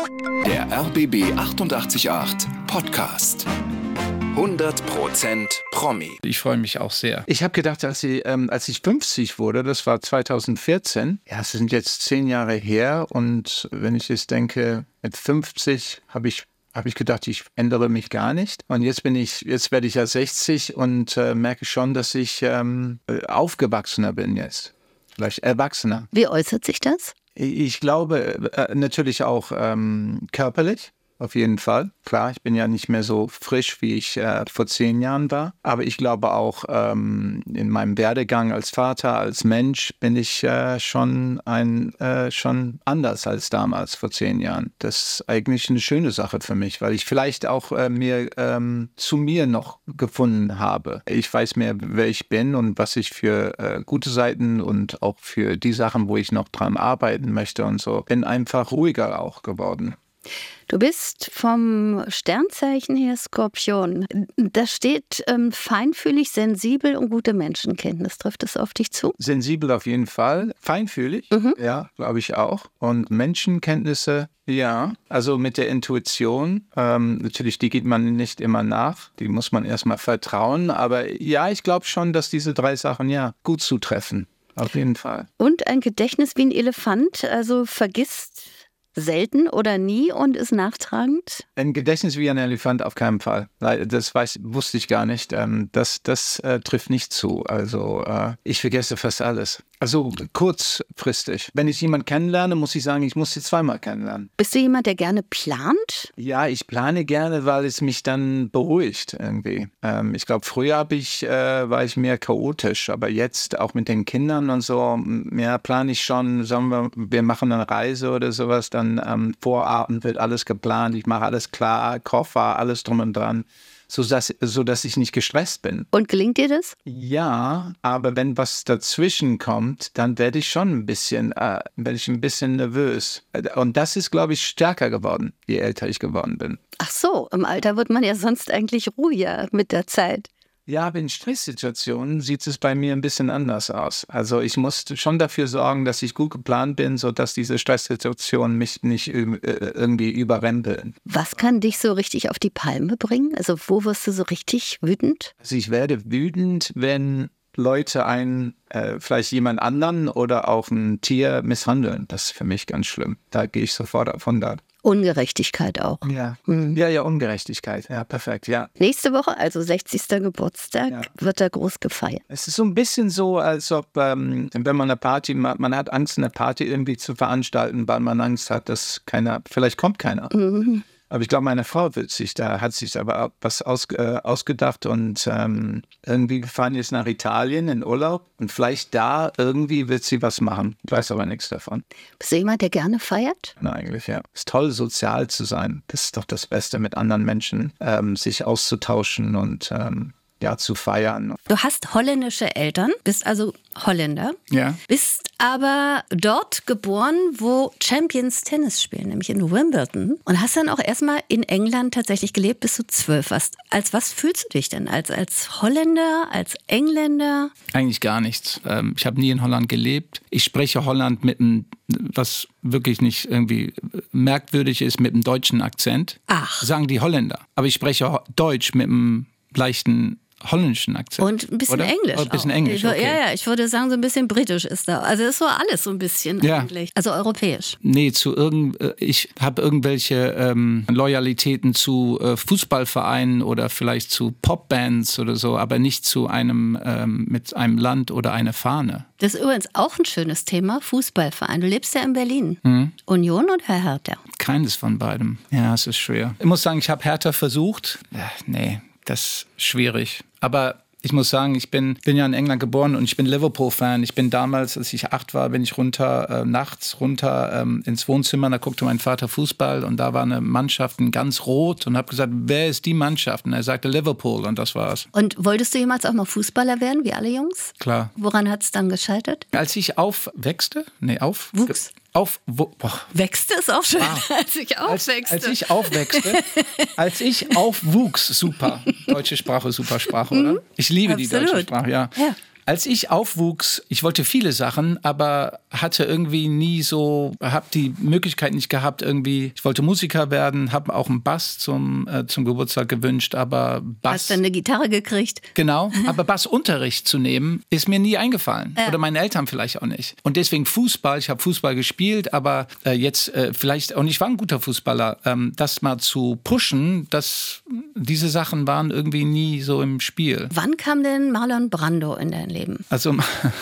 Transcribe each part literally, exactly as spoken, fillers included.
Der R B B achtundachtzig Komma acht Podcast. hundert Prozent Promi. Ich freue mich auch sehr. Ich habe gedacht, als ich, ähm, als ich fünfzig wurde, das war zweitausendvierzehn, ja, es sind jetzt zehn Jahre her und wenn ich jetzt denke, mit fünfzig habe ich habe ich gedacht, ich ändere mich gar nicht. Und jetzt bin ich, jetzt werde ich ja sechzig und äh, merke schon, dass ich ähm, aufgewachsener bin jetzt. Vielleicht erwachsener. Wie äußert sich das? Ich glaube äh, natürlich auch ähm, körperlich. Auf jeden Fall. Klar, ich bin ja nicht mehr so frisch, wie ich äh, vor zehn Jahren war. Aber ich glaube auch, ähm, in meinem Werdegang als Vater, als Mensch, bin ich äh, schon, ein, äh, schon anders als damals, vor zehn Jahren. Das ist eigentlich eine schöne Sache für mich, weil ich vielleicht auch äh, mir ähm, zu mir noch gefunden habe. Ich weiß mehr, wer ich bin und was ich für äh, gute Seiten und auch für die Sachen, wo ich noch dran arbeiten möchte und so. Bin einfach ruhiger auch geworden. Du bist vom Sternzeichen her Skorpion. Da steht ähm, feinfühlig, sensibel und gute Menschenkenntnis. Trifft das auf dich zu? Sensibel auf jeden Fall. Feinfühlig, mhm. ja, glaube ich auch. Und Menschenkenntnisse, ja. Also mit der Intuition, ähm, natürlich, die geht man nicht immer nach. Die muss man erstmal vertrauen. Aber ja, ich glaube schon, dass diese drei Sachen ja gut zutreffen. Auf jeden Fall. Und ein Gedächtnis wie ein Elefant, also vergisst selten oder nie und ist nachtragend? Ein Gedächtnis wie ein Elefant auf keinen Fall. Das weiß, wusste ich gar nicht. Das, das äh, trifft nicht zu. Also äh, ich vergesse fast alles. Also kurzfristig. Wenn ich jemanden kennenlerne, muss ich sagen, ich muss sie zweimal kennenlernen. Bist du jemand, der gerne plant? Ja, ich plane gerne, weil es mich dann beruhigt irgendwie. Ähm, ich glaube, früher hab ich, äh, war ich mehr chaotisch, aber jetzt auch mit den Kindern und so, mehr plane ich schon, sagen wir, wir machen eine Reise oder sowas, dann am Vorabend wird alles geplant, ich mache alles klar, Koffer, alles drum und dran. So dass, so dass ich nicht gestresst bin. Und gelingt dir das? Ja, aber wenn was dazwischen kommt, dann werde ich schon ein bisschen, äh, werde ich ein bisschen nervös. Und das ist, glaube ich, stärker geworden, je älter ich geworden bin. Ach so, im Alter wird man ja sonst eigentlich ruhiger mit der Zeit. Ja, aber in Stresssituationen sieht es bei mir ein bisschen anders aus. Also ich muss schon dafür sorgen, dass ich gut geplant bin, sodass diese Stresssituationen mich nicht irgendwie überrempeln. Was kann dich so richtig auf die Palme bringen? Also wo wirst du so richtig wütend? Also ich werde wütend, wenn Leute einen, äh, vielleicht jemand anderen oder auch ein Tier misshandeln. Das ist für mich ganz schlimm. Da gehe ich sofort von da. Ungerechtigkeit auch. Ja. Mhm. ja, ja, Ungerechtigkeit. Ja, perfekt, ja. Nächste Woche, also sechzigsten Geburtstag, ja. wird da groß gefeiert. Es ist so ein bisschen so, als ob, ähm, wenn man eine Party macht, man hat Angst, eine Party irgendwie zu veranstalten, weil man Angst hat, dass keiner, vielleicht kommt keiner. Mhm. Aber ich glaube, meine Frau wird sich da, hat sich aber was aus, äh, ausgedacht und ähm, irgendwie fahren jetzt nach Italien in Urlaub und vielleicht da irgendwie wird sie was machen. Ich weiß aber nichts davon. Bist du jemand, der gerne feiert? Na, eigentlich, ja. Es ist toll, sozial zu sein. Das ist doch das Beste, mit anderen Menschen ähm, sich auszutauschen und ähm, ja, zu feiern. Du hast holländische Eltern, bist also Holländer, ja. Bist aber dort geboren, wo Champions Tennis spielen, nämlich in Wimbledon. Und hast dann auch erstmal in England tatsächlich gelebt, bis du zwölf warst. Als was fühlst du dich denn? Als, als Holländer, als Engländer? Eigentlich gar nichts. Ich habe nie in Holland gelebt. Ich spreche Holland mit einem, was wirklich nicht irgendwie merkwürdig ist, mit einem deutschen Akzent. Ach. Sagen die Holländer. Aber ich spreche Deutsch mit einem leichten holländischen Akzent. Und ein bisschen oder? Englisch. Oh, ein bisschen auch. Englisch, okay. Ja, ja, ich würde sagen, so ein bisschen britisch ist da. Also ist so alles so ein bisschen ja. eigentlich. Also europäisch. Nee, zu irgend, ich habe irgendwelche ähm, Loyalitäten zu äh, Fußballvereinen oder vielleicht zu Popbands oder so, aber nicht zu einem ähm, mit einem Land oder einer Fahne. Das ist übrigens auch ein schönes Thema, Fußballverein. Du lebst ja in Berlin. Hm. Union oder Hertha? Keines von beidem. Ja, es ist schwer. Ich muss sagen, ich habe Hertha versucht. Ja, nee. Das ist schwierig. Aber ich muss sagen, ich bin, bin ja in England geboren und ich bin Liverpool-Fan. Ich bin damals, als ich acht war, bin ich runter, äh, nachts runter ähm, ins Wohnzimmer. Da guckte mein Vater Fußball und da war eine Mannschaft in ganz rot und habe gesagt, wer ist die Mannschaft? Und er sagte Liverpool und das war's. Und wolltest du jemals auch mal Fußballer werden, wie alle Jungs? Klar. Woran hat es dann gescheitert? Als ich aufwächste, nee, auf... Wuchs. Auf, wo, Wächste ist auch schön, ah, als ich aufwächste. Als, als ich aufwächste, als ich aufwuchs, super. Deutsche Sprache, super Sprache, oder? Ich liebe Absolut. die deutsche Sprache, ja. ja. als ich aufwuchs, ich wollte viele Sachen, aber hatte irgendwie nie so, habe die Möglichkeit nicht gehabt, irgendwie, ich wollte Musiker werden, habe auch einen Bass zum, äh, zum Geburtstag gewünscht, aber Bass... Hast du eine Gitarre gekriegt? Genau, aber Bassunterricht zu nehmen, ist mir nie eingefallen. Ja. Oder meine Eltern vielleicht auch nicht. Und deswegen Fußball, ich habe Fußball gespielt, aber äh, jetzt äh, vielleicht, und ich war ein guter Fußballer, ähm, das mal zu pushen, das, diese Sachen waren irgendwie nie so im Spiel. Wann kam denn Marlon Brando in dein Leben? Also...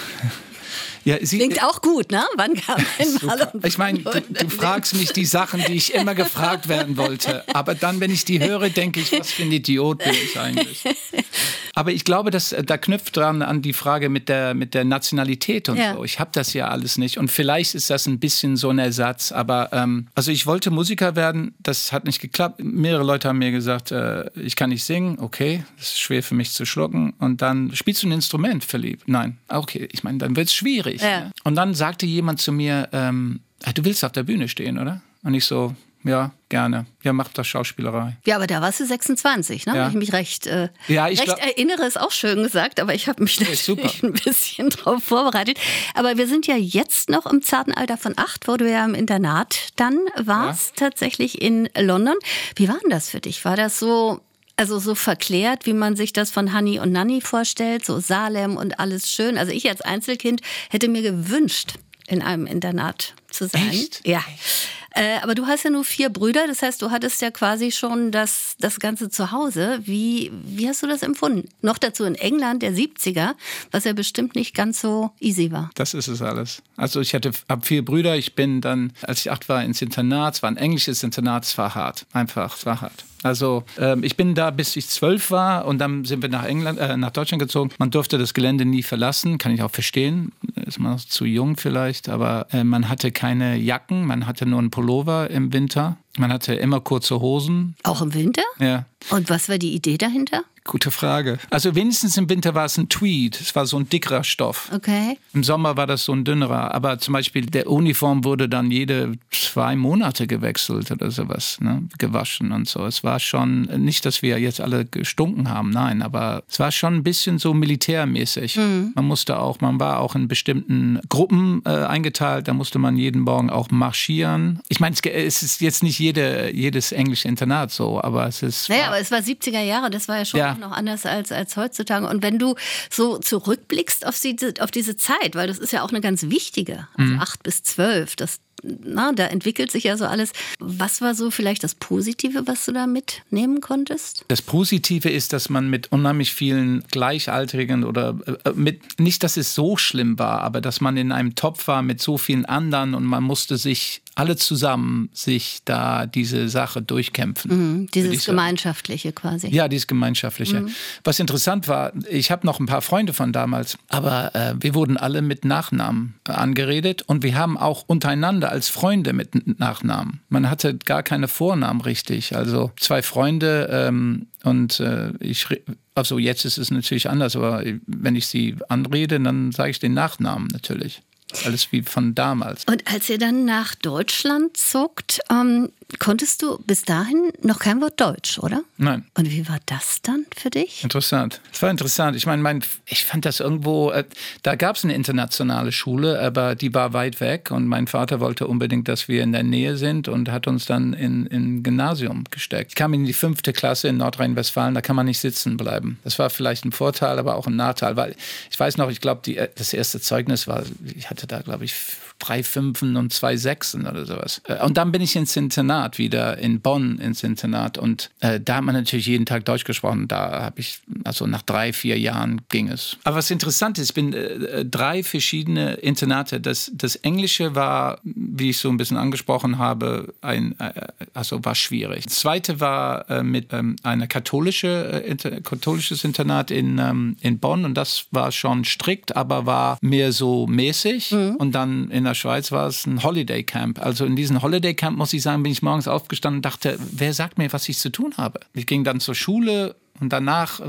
Ja, sie, klingt auch gut, ne? Wann kam denn Marlon Brando? Ich meine, du, du fragst mich die Sachen, die ich immer gefragt werden wollte. Aber dann, wenn ich die höre, denke ich, was für ein Idiot bin ich eigentlich. Aber ich glaube, dass, da knüpft dran an die Frage mit der, mit der Nationalität und ja. so. Ich habe das ja alles nicht. Und vielleicht ist das ein bisschen so ein Ersatz. Aber ähm, also ich wollte Musiker werden, das hat nicht geklappt. Mehrere Leute haben mir gesagt, äh, ich kann nicht singen. Okay, das ist schwer für mich zu schlucken. Und dann, spielst du ein Instrument, verliebt? Nein. Okay, ich meine, dann wird es schwierig. Ja. Und dann sagte jemand zu mir, ähm, du willst auf der Bühne stehen, oder? Und ich so, ja, gerne. Ja, mach doch Schauspielerei. Ja, aber da warst du sechsundzwanzig, ne? Ja. Wenn ich mich recht, äh, ja, ich recht erinnere, ist auch schön gesagt, aber ich habe mich natürlich ein bisschen drauf vorbereitet. Aber wir sind ja jetzt noch im zarten Alter von acht, wo du ja im Internat dann warst, ja. tatsächlich in London. Wie war denn das für dich? War das so... Also so verklärt, wie man sich das von Hanni und Nanni vorstellt, so Salem und alles schön. Also ich als Einzelkind hätte mir gewünscht, in einem Internat zu sein. Echt? Ja. Äh, aber du hast ja nur vier Brüder, das heißt, du hattest ja quasi schon das, das Ganze zu Hause. Wie, wie hast du das empfunden? Noch dazu in England, der siebziger, was ja bestimmt nicht ganz so easy war. Das ist es alles. Also ich hatte, habe vier Brüder, ich bin dann, als ich acht war, ins Internat, es war ein englisches Internat, es war hart, einfach, es war hart. Also ähm, ich bin da, bis ich zwölf war und dann sind wir nach England, äh, nach Deutschland gezogen. Man durfte das Gelände nie verlassen, kann ich auch verstehen. Ist man noch zu jung vielleicht, aber äh, man hatte keine Jacken, man hatte nur einen Pullover im Winter. Man hatte immer kurze Hosen. Auch im Winter? Ja. Und was war die Idee dahinter? Gute Frage. Also wenigstens im Winter war es ein Tweed. Es war so ein dickerer Stoff. Okay. Im Sommer war das so ein dünnerer. Aber zum Beispiel der Uniform wurde dann jede zwei Monate gewechselt oder sowas, ne? Gewaschen und so. Es war schon, nicht, dass wir jetzt alle gestunken haben, nein, aber es war schon ein bisschen so militärmäßig. Mhm. Man musste auch, man war auch in bestimmten Gruppen äh, eingeteilt. Da musste man jeden Morgen auch marschieren. Ich meine, es ist jetzt nicht jede, jedes englische Internat so, aber es ist... Naja, aber es war siebziger Jahre, das war ja schon... Ja. noch anders als, als heutzutage. Und wenn du so zurückblickst auf diese, auf diese Zeit, weil das ist ja auch eine ganz wichtige, also mhm. acht bis zwölf, das, na, da entwickelt sich ja so alles. Was war so vielleicht das Positive, was du da mitnehmen konntest? Das Positive ist, dass man mit unheimlich vielen Gleichaltrigen oder äh, mit, nicht, dass es so schlimm war, aber dass man in einem Topf war mit so vielen anderen und man musste sich alle zusammen sich da diese Sache durchkämpfen. Mhm, dieses Gemeinschaftliche quasi. Ja, dieses Gemeinschaftliche. Mhm. Was interessant war, ich habe noch ein paar Freunde von damals, aber äh, wir wurden alle mit Nachnamen äh, angeredet und wir haben auch untereinander als Freunde mit Nachnamen. Man hatte gar keine Vornamen richtig. Also zwei Freunde ähm, und äh, ich, also jetzt ist es natürlich anders, aber wenn ich sie anrede, dann sage ich den Nachnamen natürlich. Alles wie von damals. Und als ihr dann nach Deutschland zogt, ähm, konntest du bis dahin noch kein Wort Deutsch, oder? Nein. Und wie war das dann für dich? Interessant. Es war interessant. Ich meine, mein, ich fand das irgendwo, äh, da gab es eine internationale Schule, aber die war weit weg und mein Vater wollte unbedingt, dass wir in der Nähe sind und hat uns dann in ein Gymnasium gesteckt. Ich kam in die fünfte Klasse in Nordrhein-Westfalen, da kann man nicht sitzen bleiben. Das war vielleicht ein Vorteil, aber auch ein Nachteil, weil ich weiß noch, ich glaube, das erste Zeugnis war, ich hatte da, glaube ich, drei Fünfen und zwei Sechsen oder sowas. Und dann bin ich ins Internat wieder, in Bonn ins Internat und äh, da hat man natürlich jeden Tag Deutsch gesprochen. Da habe ich, also nach drei, vier Jahren ging es. Aber was interessant ist, ich bin äh, drei verschiedene Internate. Das, das Englische war, wie ich so ein bisschen angesprochen habe, ein, äh, also war schwierig. Das zweite war äh, mit ähm, einer katholische, äh, inter, katholisches Internat in, ähm, in Bonn und das war schon strikt, aber war mehr so mäßig. Mhm. Und dann in der Schweiz war es ein Holiday Camp. Also in diesem Holiday Camp, muss ich sagen, bin ich morgens aufgestanden und dachte, wer sagt mir, was ich zu tun habe? Ich ging dann zur Schule und danach,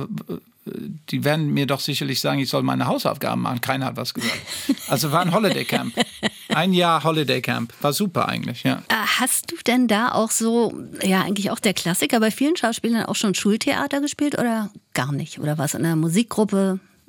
die werden mir doch sicherlich sagen, ich soll meine Hausaufgaben machen. Keiner hat was gesagt. Also war ein Holiday Camp. Ein Jahr Holiday Camp. War super eigentlich, ja. Hast du denn da auch so, ja eigentlich auch der Klassiker, bei vielen Schauspielern auch schon Schultheater gespielt oder gar nicht? Oder was in einer Musikgruppe?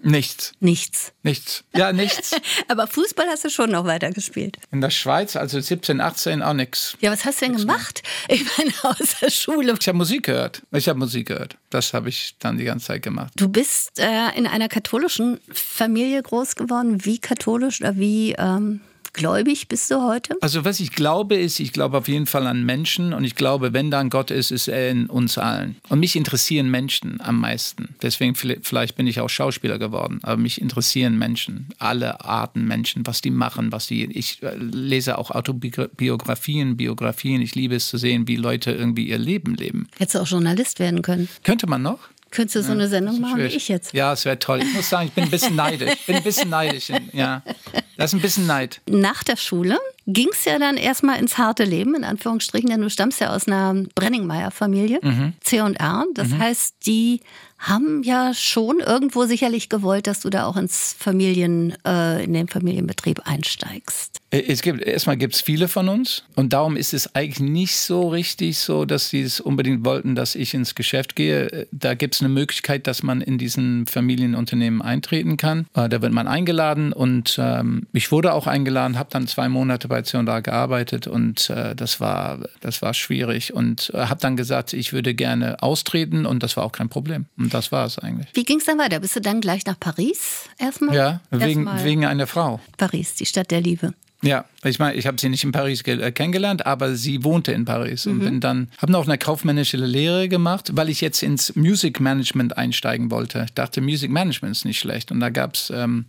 Nichts. Nichts. Nichts. Ja, nichts. Aber Fußball hast du schon noch weitergespielt. In der Schweiz, also siebzehn, achtzehn, auch nichts. Ja, was hast du denn gemacht? Ich meine, außer Schule. Ich habe Musik gehört. Ich habe Musik gehört. Das habe ich dann die ganze Zeit gemacht. Du bist äh, in einer katholischen Familie groß geworden. Wie katholisch oder wie ähm, gläubig bist du heute? Also was ich glaube ist, ich glaube auf jeden Fall an Menschen und ich glaube, wenn da ein Gott ist, ist er in uns allen. Und mich interessieren Menschen am meisten. Deswegen vielleicht bin ich auch Schauspieler geworden, aber mich interessieren Menschen, alle Arten Menschen, was die machen, was die. Ich lese auch Autobiografien, Biografien. Ich liebe es zu sehen, wie Leute irgendwie ihr Leben leben. Hättest du auch Journalist werden können? Könnte man noch? Könntest du so eine Sendung machen wie ich jetzt? Ja, es wäre toll. Ich muss sagen, ich bin ein bisschen neidisch. Ich bin ein bisschen neidisch. Ja, das ist ein bisschen Neid. Nach der Schule ging es ja dann erstmal ins harte Leben, in Anführungsstrichen, denn du stammst ja aus einer Brenningmeier-Familie, mhm. C und R. Das mhm. heißt, die haben ja schon irgendwo sicherlich gewollt, dass du da auch ins Familien, äh, in den Familienbetrieb einsteigst. Es gibt, erstmal gibt es viele von uns und darum ist es eigentlich nicht so richtig so, dass sie es unbedingt wollten, dass ich ins Geschäft gehe. Da gibt es eine Möglichkeit, dass man in diesen Familienunternehmen eintreten kann. Da wird man eingeladen und ähm, ich wurde auch eingeladen, habe dann zwei Monate bei C und R gearbeitet und äh, das war, das war schwierig und äh, habe dann gesagt, ich würde gerne austreten und das war auch kein Problem. Und das war es eigentlich. Wie ging es dann weiter? Bist du dann gleich nach Paris erstmal? Ja, wegen, erstmal wegen einer Frau. Paris, die Stadt der Liebe. Ja, ich meine, ich habe sie nicht in Paris ge- kennengelernt, aber sie wohnte in Paris mhm. und bin dann, habe noch eine kaufmännische Lehre gemacht, weil ich jetzt ins Music Management einsteigen wollte. Ich dachte, Music Management ist nicht schlecht und da gab's, ähm,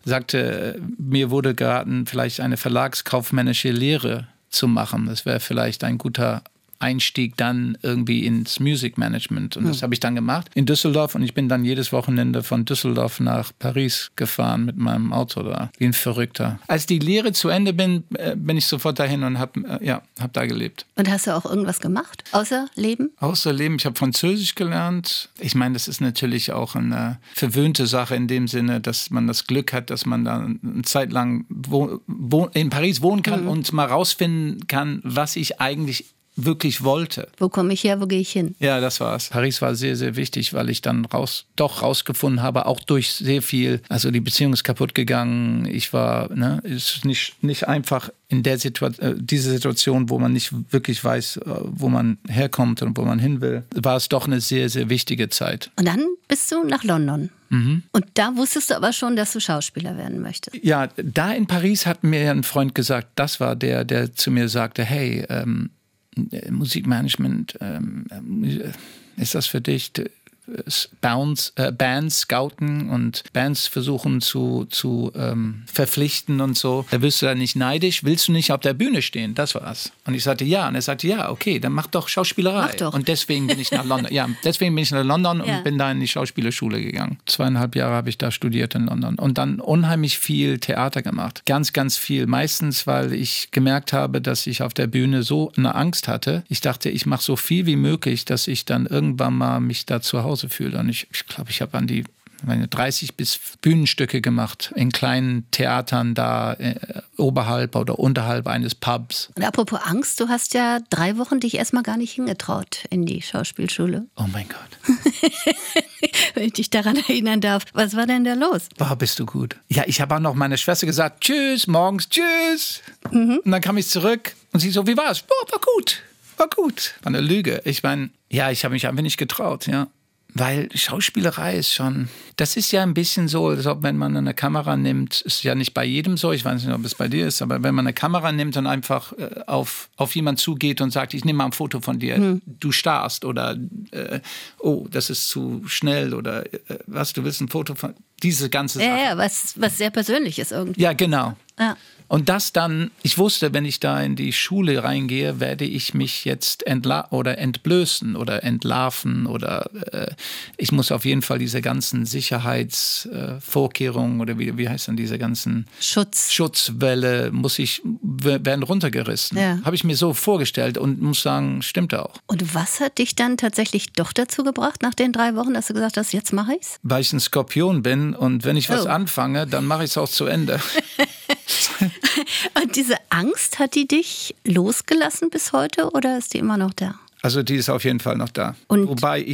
sagte, mir wurde geraten, vielleicht eine verlagskaufmännische Lehre zu machen. Das wäre vielleicht ein guter Einstieg dann irgendwie ins Music Management. Und das mhm. habe ich dann gemacht in Düsseldorf. Und ich bin dann jedes Wochenende von Düsseldorf nach Paris gefahren mit meinem Auto da. Wie ein Verrückter. Als die Lehre zu Ende bin, bin ich sofort dahin und habe äh, ja, hab da gelebt. Und hast du auch irgendwas gemacht? Außer Leben? Außer Leben. Ich habe Französisch gelernt. Ich meine, das ist natürlich auch eine verwöhnte Sache in dem Sinne, dass man das Glück hat, dass man da eine Zeit lang wo, wo, in Paris wohnen kann mhm. und mal rausfinden kann, was ich eigentlich wirklich wollte. Wo komme ich her, wo gehe ich hin? Ja, das war's. Paris war sehr, sehr wichtig, weil ich dann raus, doch rausgefunden habe, auch durch sehr viel, also die Beziehung ist kaputt gegangen. Ich war, ne, ist nicht, nicht einfach in der Situation, äh, diese Situation, wo man nicht wirklich weiß, äh, wo man herkommt und wo man hin will, war es doch eine sehr, sehr wichtige Zeit. Und dann bist du nach London. Mhm. Und da wusstest du aber schon, dass du Schauspieler werden möchtest. Ja, da in Paris hat mir ein Freund gesagt, das war der, der zu mir sagte, hey, ähm, Musikmanagement, ähm, ist das für dich? Bands, äh, Bands scouten und Bands versuchen zu, zu ähm, verpflichten und so. Da wirst du da nicht neidisch, willst du nicht auf der Bühne stehen? Das war's. Und ich sagte ja. Und er sagte ja, okay, dann mach doch Schauspielerei. Mach doch. Und deswegen bin ich nach London. Ja, deswegen bin ich nach London ja. und bin da in die Schauspielerschule gegangen. Zweieinhalb Jahre habe ich da studiert in London und dann unheimlich viel Theater gemacht. Ganz, ganz viel. Meistens, weil ich gemerkt habe, dass ich auf der Bühne so eine Angst hatte. Ich dachte, ich mache so viel wie möglich, dass ich dann irgendwann mal mich da zu Hause fühle. Und ich glaube, ich, glaub, ich habe an die meine dreißig bis Bühnenstücke gemacht in kleinen Theatern da äh, oberhalb oder unterhalb eines Pubs. Und apropos Angst, du hast ja drei Wochen dich erstmal gar nicht hingetraut in die Schauspielschule. Oh mein Gott. Wenn ich dich daran erinnern darf. Was war denn da los? Boah, bist du gut. Ja, ich habe auch noch meiner Schwester gesagt, tschüss, morgens, tschüss. Mhm. Und dann kam ich zurück und sie so, wie war's? Boah, war gut, war gut. War eine Lüge. Ich meine, ja, ich habe mich einfach nicht getraut, ja. Weil Schauspielerei ist schon, das ist ja ein bisschen so, als ob wenn man eine Kamera nimmt, ist ja nicht bei jedem so, ich weiß nicht, ob es bei dir ist, aber wenn man eine Kamera nimmt und einfach äh, auf, auf jemanden zugeht und sagt, ich nehme mal ein Foto von dir, hm. du starrst oder äh, oh, das ist zu schnell oder äh, was, du willst ein Foto von, diese ganze Sache. Ja, ja, was, was sehr Persönliches irgendwie. Ja, genau. Ja. Und das dann, ich wusste, wenn ich da in die Schule reingehe, werde ich mich jetzt entla- oder entblößen oder entlarven oder äh, ich muss auf jeden Fall diese ganzen Sicherheitsvorkehrungen äh, oder wie, wie heißt dann diese ganzen Schutz. Schutzwelle, muss ich, werden runtergerissen. Ja. Habe ich mir so vorgestellt und muss sagen, stimmt auch. Und was hat dich dann tatsächlich doch dazu gebracht, nach den drei Wochen, dass du gesagt hast, jetzt mache ich's? Weil ich ein Skorpion bin und wenn ich was oh. anfange, dann mache ich es auch zu Ende. Und diese Angst, hat die dich losgelassen bis heute oder ist die immer noch da? Also die ist auf jeden Fall noch da. Und wobei ich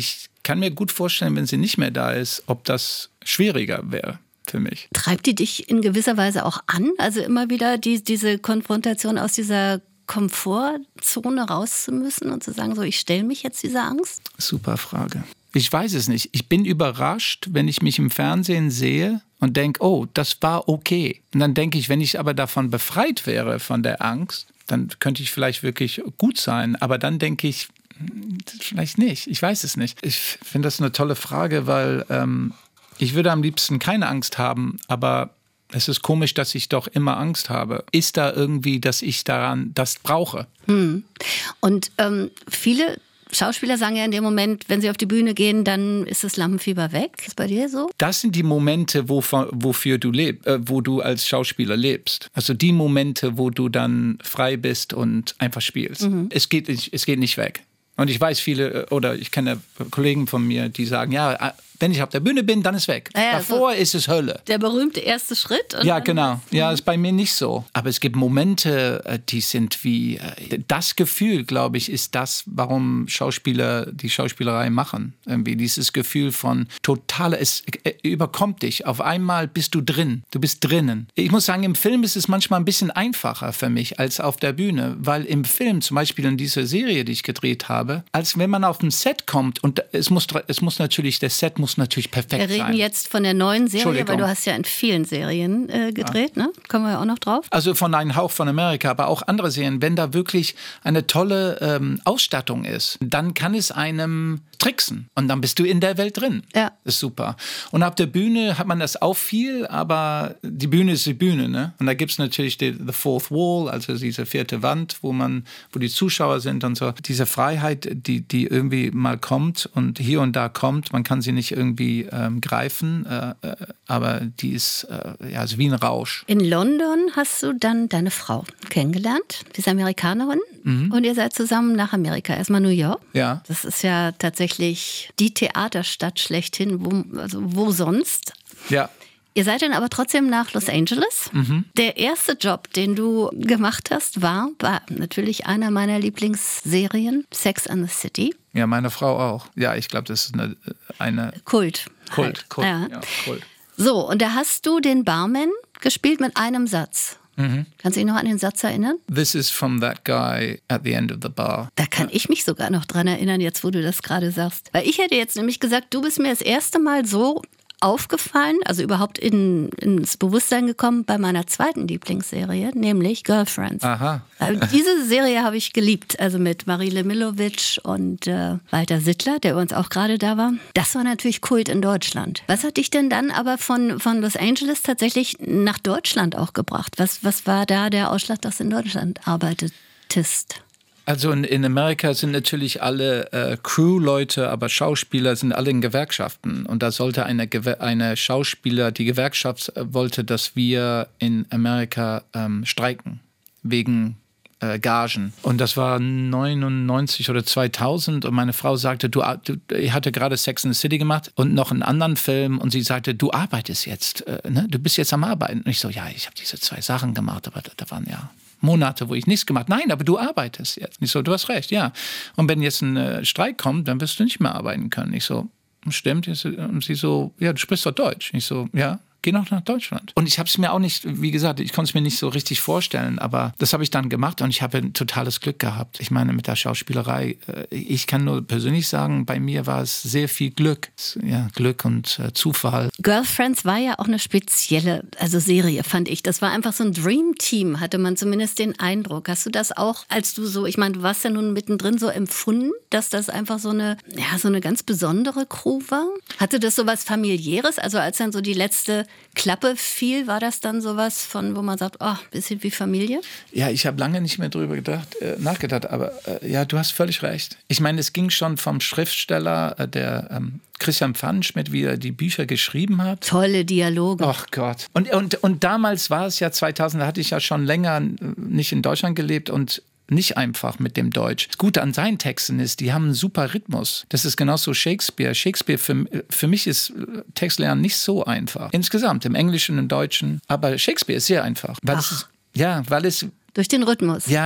kann mir gut vorstellen, wenn sie nicht mehr da ist, ob das schwieriger wäre für mich. Treibt die dich in gewisser Weise auch an? Also immer wieder die, diese Konfrontation aus dieser Komfortzone raus zu müssen und zu sagen, so, ich stelle mich jetzt dieser Angst? Super Frage. Ich weiß es nicht. Ich bin überrascht, wenn ich mich im Fernsehen sehe und denke, oh, das war okay. Und dann denke ich, wenn ich aber davon befreit wäre, von der Angst, dann könnte ich vielleicht wirklich gut sein. Aber dann denke ich, vielleicht nicht. Ich weiß es nicht. Ich finde das eine tolle Frage, weil ähm, ich würde am liebsten keine Angst haben, aber es ist komisch, dass ich doch immer Angst habe. Ist da irgendwie, dass ich daran das brauche? Hm. Und ähm, viele Schauspieler sagen ja in dem Moment, wenn sie auf die Bühne gehen, dann ist das Lampenfieber weg. Ist bei dir so? Das sind die Momente, wofür, wofür du lebst, äh, wo du als Schauspieler lebst. Also die Momente, wo du dann frei bist und einfach spielst. Mhm. Es geht, es geht nicht weg. Und ich weiß viele, oder ich kenne Kollegen von mir, die sagen, ja, wenn ich auf der Bühne bin, dann ist weg. Ja, Davor so ist es Hölle. Der berühmte erste Schritt. Und ja, genau. Ja, ist bei mir nicht so. Aber es gibt Momente, die sind wie, das Gefühl, glaube ich, ist das, warum Schauspieler die Schauspielerei machen. Irgendwie dieses Gefühl von totaler, es überkommt dich. Auf einmal bist du drin. Du bist drinnen. Ich muss sagen, im Film ist es manchmal ein bisschen einfacher für mich als auf der Bühne. Weil im Film, zum Beispiel in dieser Serie, die ich gedreht habe, als wenn man auf ein Set kommt und es muss, es muss natürlich, der Set muss natürlich perfekt sein. Wir reden jetzt von der neuen Serie, weil du hast ja in vielen Serien äh, gedreht, ja. Ne? Kommen wir ja auch noch drauf. Also von Ein Hauch von Amerika, aber auch andere Serien. Wenn da wirklich eine tolle ähm, Ausstattung ist, dann kann es einem tricksen und dann bist du in der Welt drin. Ja. Das ist super. Und auf der Bühne hat man das auch viel, aber die Bühne ist die Bühne, ne? Und da gibt es natürlich die the fourth wall, also diese vierte Wand, wo man, wo die Zuschauer sind und so. Diese Freiheit, die, die irgendwie mal kommt und hier und da kommt, man kann sie nicht irgendwie ähm, greifen, äh, äh, aber die ist äh, ja, also wie ein Rausch. In London hast du dann deine Frau kennengelernt, die ist Amerikanerin, mhm. und ihr seid zusammen nach Amerika, erstmal New York. Ja. Das ist ja tatsächlich die Theaterstadt schlechthin, wo, also wo sonst? Ja. Ihr seid dann aber trotzdem nach Los Angeles. Mhm. Der erste Job, den du gemacht hast, war, war natürlich einer meiner Lieblingsserien, Sex and the City. Ja, meine Frau auch. Ja, ich glaube, das ist eine... eine Kult. Kult, halt. Kult, ja. Ja, Kult. So, und da hast du den Barman gespielt mit einem Satz. Mhm. Kannst du dich noch an den Satz erinnern? This is from that guy at the end of the bar. Da kann ja. ich mich sogar noch dran erinnern, jetzt wo du das gerade sagst. Weil ich hätte jetzt nämlich gesagt, du bist mir das erste Mal so aufgefallen, also überhaupt in, ins Bewusstsein gekommen bei meiner zweiten Lieblingsserie, nämlich Girlfriends. Aha. Also diese Serie habe ich geliebt, also mit Marile Milovic und äh, Walter Sittler, der uns auch gerade da war. Das war natürlich Kult in Deutschland. Was hat dich denn dann aber von, von Los Angeles tatsächlich nach Deutschland auch gebracht? Was, was war da der Ausschlag, dass du in Deutschland arbeitetest? Also in, in Amerika sind natürlich alle äh, Crew-Leute, aber Schauspieler sind alle in Gewerkschaften. Und da sollte eine, eine Schauspieler, die Gewerkschaft wollte, dass wir in Amerika ähm, streiken, wegen äh, Gagen. Und das war neunundneunzig oder zweitausend und meine Frau sagte, du, du ich hatte gerade Sex and the City gemacht und noch einen anderen Film und sie sagte, du arbeitest jetzt, äh, ne? Du bist jetzt am Arbeiten. Und ich so, ja, ich habe diese zwei Sachen gemacht, aber da, da waren ja Monate, wo ich nichts gemacht habe. Nein, aber du arbeitest jetzt. Ich so, du hast recht, ja. Und wenn jetzt ein äh, Streik kommt, dann wirst du nicht mehr arbeiten können. Ich so, stimmt. Und sie so, ja, du sprichst doch Deutsch. Ich so, ja. Geh noch nach Deutschland. Und ich habe es mir auch nicht, wie gesagt, ich konnte es mir nicht so richtig vorstellen, aber das habe ich dann gemacht und ich habe ein totales Glück gehabt. Ich meine, mit der Schauspielerei, ich kann nur persönlich sagen, bei mir war es sehr viel Glück. Ja, Glück und äh, Zufall. Girlfriends war ja auch eine spezielle, also Serie, fand ich. Das war einfach so ein Dream-Team, hatte man zumindest den Eindruck. Hast du das auch, als du so, ich meine, du warst ja nun mittendrin so empfunden, dass das einfach so eine, ja, so eine ganz besondere Crew war? Hatte das so was Familiäres? Also als dann so die letzte Klappe fiel, war das dann sowas von, wo man sagt, oh, bisschen wie Familie? Ja, ich habe lange nicht mehr drüber gedacht, äh, nachgedacht, aber äh, ja, du hast völlig recht. Ich meine, es ging schon vom Schriftsteller, äh, der ähm, Christian Pfannenschmidt, wie er die Bücher geschrieben hat. Tolle Dialoge. Ach Gott. Und, und, und damals war es ja zweitausend, da hatte ich ja schon länger nicht in Deutschland gelebt und nicht einfach mit dem Deutsch. Das Gute an seinen Texten ist, die haben einen super Rhythmus. Das ist genauso Shakespeare. Shakespeare, für, für mich ist Textlernen nicht so einfach. Insgesamt, im Englischen und im Deutschen. Aber Shakespeare ist sehr einfach. Weil Ach. es, ja, weil es... Durch den Rhythmus. Ja,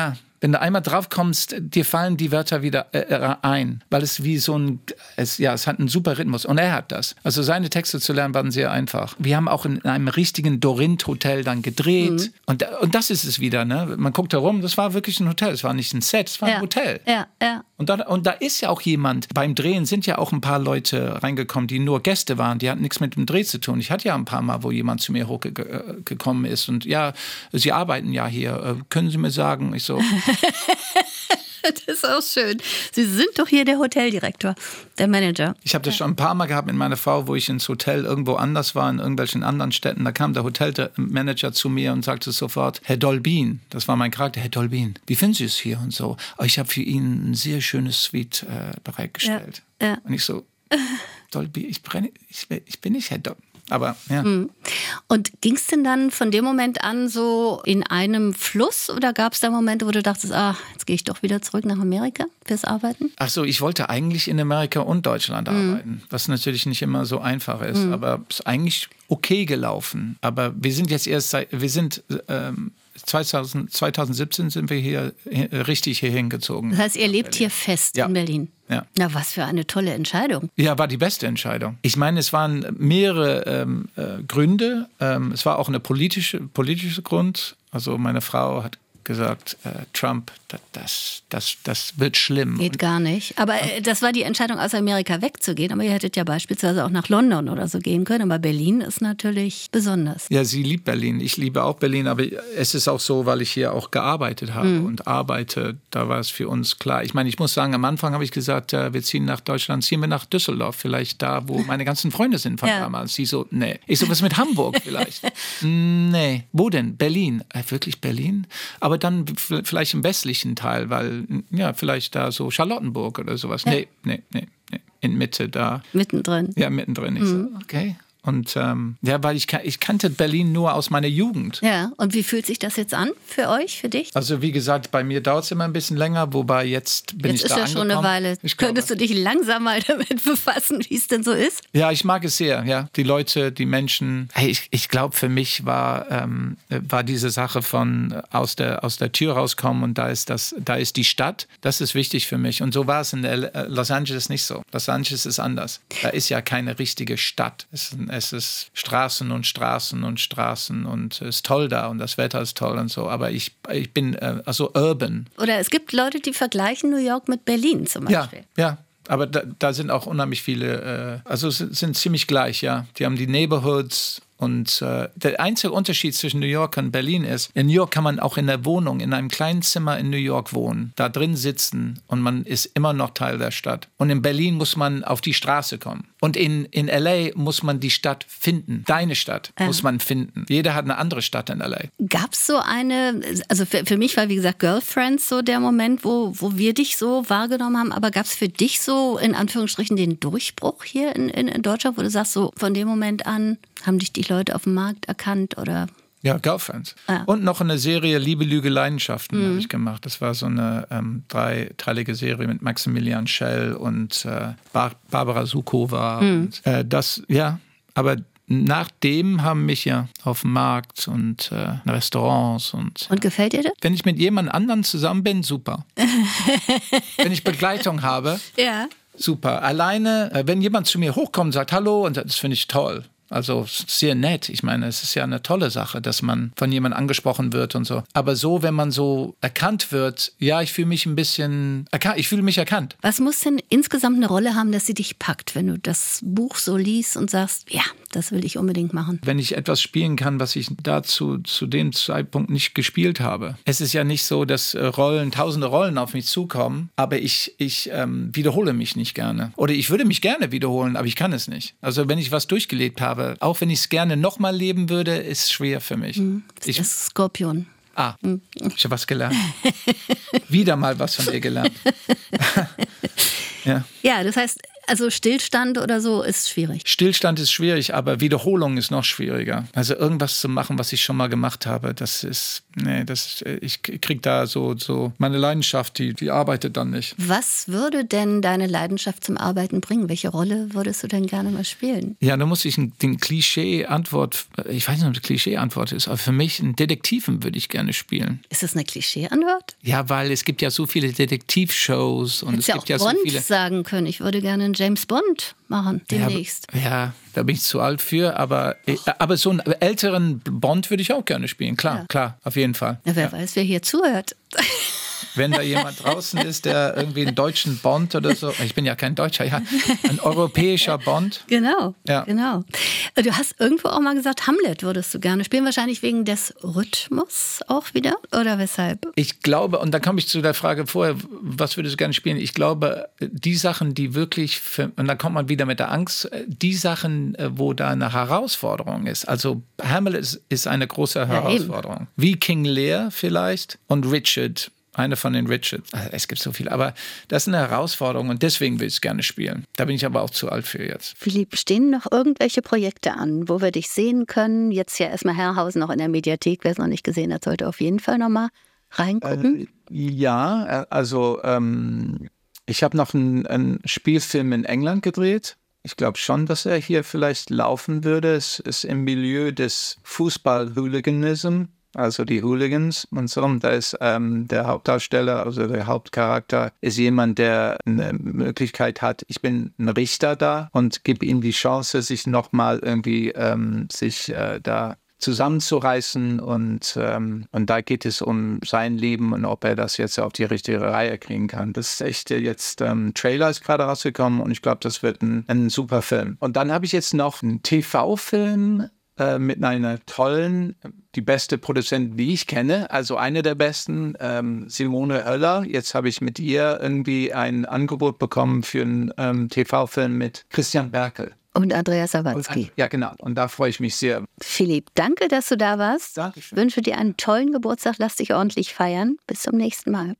Wenn du einmal drauf kommst, dir fallen die Wörter wieder äh, ein, weil es wie so ein, es, ja, es hat einen super Rhythmus und er hat das. Also seine Texte zu lernen waren sehr einfach. Wir haben auch in einem richtigen Dorint-Hotel dann gedreht mhm. und, und das ist es wieder, ne? Man guckt da rum, das war wirklich ein Hotel, es war nicht ein Set, es war ja. ein Hotel. Ja, ja. Und da, und da ist ja auch jemand, beim Drehen sind ja auch ein paar Leute reingekommen, die nur Gäste waren, die hatten nichts mit dem Dreh zu tun. Ich hatte ja ein paar Mal, wo jemand zu mir hochgekommen ist und ja, Sie arbeiten ja hier, können Sie mir sagen? Ich so... Das ist auch schön. Sie sind doch hier der Hoteldirektor, der Manager. Ich habe das schon ein paar Mal gehabt mit meiner Frau, wo ich ins Hotel irgendwo anders war, in irgendwelchen anderen Städten. Da kam der Hotelmanager zu mir und sagte sofort, Herr Dolbin, das war mein Charakter, Herr Dolbin, wie finden Sie es hier und so? Oh, ich habe für ihn ein sehr schönes Suite äh, bereitgestellt. Ja, ja. Und ich so, Dolby, ich, brenne, ich, ich bin nicht Herr Dolbin. Aber, ja. Und ging es denn dann von dem Moment an so in einem Fluss oder gab es da Momente, wo du dachtest, ah, jetzt gehe ich doch wieder zurück nach Amerika fürs Arbeiten? Ach so, ich wollte eigentlich in Amerika und Deutschland mhm. arbeiten, was natürlich nicht immer so einfach ist, mhm. aber es ist eigentlich okay gelaufen. Aber wir sind jetzt erst seit, wir sind ähm, zweitausend, zweitausendsiebzehn sind wir hier richtig hier hingezogen. Das heißt, ihr lebt hier fest ja. in Berlin? Ja. Na, was für eine tolle Entscheidung. Ja, war die beste Entscheidung. Ich meine, es waren mehrere ähm, äh, Gründe. Ähm, es war auch eine politische, politische Grund. Also meine Frau hat gesagt, äh, Trump, das, das, das wird schlimm. Geht gar nicht. Aber äh, das war die Entscheidung, aus Amerika wegzugehen. Aber ihr hättet ja beispielsweise auch nach London oder so gehen können. Aber Berlin ist natürlich besonders. Ja, sie liebt Berlin. Ich liebe auch Berlin. Aber es ist auch so, weil ich hier auch gearbeitet habe mhm. und arbeite. Da war es für uns klar. Ich meine, ich muss sagen, am Anfang habe ich gesagt, äh, wir ziehen nach Deutschland, ziehen wir nach Düsseldorf. Vielleicht da, wo meine ganzen Freunde sind von ja. damals. Sie so, nee. Ich so, was mit Hamburg vielleicht? Nee. Wo denn? Berlin. Äh, wirklich Berlin? Aber dann vielleicht im westlichen Teil, weil, ja, vielleicht da so Charlottenburg oder sowas. Ja. Nee, nee, nee, nee. In Mitte da. Mittendrin. Ja, mittendrin. Ich mhm. so, okay. Und ähm, ja, weil ich, ich kannte Berlin nur aus meiner Jugend. Ja, und wie fühlt sich das jetzt an für euch, für dich? Also wie gesagt, bei mir dauert es immer ein bisschen länger, wobei jetzt bin jetzt ich da angekommen. Jetzt ist ja schon eine Weile. Ich Könntest glaube, du dich langsam mal damit befassen, wie es denn so ist? Ja, ich mag es sehr, ja. Die Leute, die Menschen. Hey, ich, ich glaube, für mich war, ähm, war diese Sache von aus der, aus der Tür rauskommen und da ist, das, da ist die Stadt. Das ist wichtig für mich. Und so war es in Los Angeles nicht so. Los Angeles ist anders. Da ist ja keine richtige Stadt. Es ist ein Es ist Straßen und Straßen und Straßen und es ist toll da und das Wetter ist toll und so. Aber ich, ich bin äh, also urban. Oder es gibt Leute, die vergleichen New York mit Berlin zum Beispiel. Ja, ja. Aber da, da sind auch unheimlich viele, äh, also sind, sind ziemlich gleich, ja. Die haben die Neighborhoods. Und äh, der einzige Unterschied zwischen New York und Berlin ist, in New York kann man auch in der Wohnung, in einem kleinen Zimmer in New York wohnen, da drin sitzen und man ist immer noch Teil der Stadt. Und in Berlin muss man auf die Straße kommen. Und in, in L A muss man die Stadt finden. Deine Stadt ja. muss man finden. Jeder hat eine andere Stadt in L A. Gab es so eine, also für, für mich war wie gesagt Girlfriends so der Moment, wo, wo wir dich so wahrgenommen haben, aber gab es für dich so in Anführungsstrichen den Durchbruch hier in, in, in Deutschland, wo du sagst, so von dem Moment an haben dich die Leute auf dem Markt erkannt oder? Ja, Girlfriends. Ah. Und noch eine Serie Liebe, Lüge, Leidenschaften mhm. habe ich gemacht. Das war so eine ähm, dreiteilige Serie mit Maximilian Schell und äh, Bar- Barbara Sukowa. Mhm. Und, äh, das, ja, aber nachdem haben mich ja auf dem Markt und äh, in Restaurants und... Und gefällt dir das? Wenn ich mit jemand anderem zusammen bin, super. Wenn ich Begleitung habe, ja. super. Alleine, äh, wenn jemand zu mir hochkommt und sagt Hallo, und das finde ich toll. Also sehr nett. Ich meine, es ist ja eine tolle Sache, dass man von jemandem angesprochen wird und so. Aber so, wenn man so erkannt wird, ja, ich fühle mich ein bisschen, erkan- ich fühle mich erkannt. Was muss denn insgesamt eine Rolle haben, dass sie dich packt, wenn du das Buch so liest und sagst, ja, das will ich unbedingt machen? Wenn ich etwas spielen kann, was ich dazu zu dem Zeitpunkt nicht gespielt habe. Es ist ja nicht so, dass Rollen, tausende Rollen auf mich zukommen, aber ich, ich ähm, wiederhole mich nicht gerne. Oder ich würde mich gerne wiederholen, aber ich kann es nicht. Also wenn ich was durchgelebt habe, auch wenn ich es gerne nochmal leben würde, ist es schwer für mich. Das ich, ist Skorpion. Ah, ich habe was gelernt. Wieder mal was von dir gelernt. ja. Ja, das heißt, also Stillstand oder so ist schwierig. Stillstand ist schwierig, aber Wiederholung ist noch schwieriger. Also irgendwas zu machen, was ich schon mal gemacht habe, das ist, nee, das, ich krieg da so, so meine Leidenschaft, die, die arbeitet dann nicht. Was würde denn deine Leidenschaft zum Arbeiten bringen? Welche Rolle würdest du denn gerne mal spielen? Ja, da muss ich den Klischee-Antwort, ich weiß nicht, ob das Klischee-Antwort ist, aber für mich einen Detektiven würde ich gerne spielen. Ist das eine Klischee-Antwort? Ja, weil es gibt ja so viele Detektivshows und Hättest es ja gibt auch ja Bond so viele. sagen können, ich würde gerne einen James Bond machen demnächst. Ja, ja, da bin ich zu alt für, aber, aber so einen älteren Bond würde ich auch gerne spielen, klar, ja. klar, auf jeden Fall. Na, wer ja. weiß, wer hier zuhört. Wenn da jemand draußen ist, der irgendwie einen deutschen Bond oder so, ich bin ja kein Deutscher, ja, ein europäischer Bond. Genau, ja. genau. Du hast irgendwo auch mal gesagt, Hamlet würdest du gerne spielen, wahrscheinlich wegen des Rhythmus auch wieder, oder weshalb? Ich glaube, und da komme ich zu der Frage vorher, was würdest du gerne spielen? Ich glaube, die Sachen, die wirklich, für, und dann kommt man wieder mit der Angst, die Sachen, wo da eine Herausforderung ist, also Hamlet ist, ist eine große Herausforderung. Ja, wie King Lear vielleicht und Richard. Eine von den Richards. Es gibt so viele, aber das ist eine Herausforderung und deswegen will ich es gerne spielen. Da bin ich aber auch zu alt für jetzt. Philipp, stehen noch irgendwelche Projekte an, wo wir dich sehen können? Jetzt ja erstmal Herrhausen noch in der Mediathek. Wer es noch nicht gesehen hat, sollte auf jeden Fall noch mal reingucken. Äh, ja, also ähm, ich habe noch einen, einen Spielfilm in England gedreht. Ich glaube schon, dass er hier vielleicht laufen würde. Es ist im Milieu des Fußball-Hooliganism. Also die Hooligans und so. Und da ist ähm, der Hauptdarsteller, also der Hauptcharakter, ist jemand, der eine Möglichkeit hat, ich bin ein Richter da und gebe ihm die Chance, sich nochmal irgendwie ähm, sich äh, da zusammenzureißen und, ähm, und da geht es um sein Leben und ob er das jetzt auf die richtige Reihe kriegen kann. Das ist echt jetzt, ähm, Trailer ist gerade rausgekommen und ich glaube, das wird ein, ein super Film. Und dann habe ich jetzt noch einen T V-Film mit einer tollen, die beste Produzentin, die ich kenne, also eine der besten, ähm, Simone Höller. Jetzt habe ich mit ihr irgendwie ein Angebot bekommen für einen ähm, T V-Film mit Christian Berkel. Und Andreas Sawatzki. Ja, genau. Und da freue ich mich sehr. Philipp, danke, dass du da warst. Dankeschön. Ich wünsche dir einen tollen Geburtstag. Lass dich ordentlich feiern. Bis zum nächsten Mal.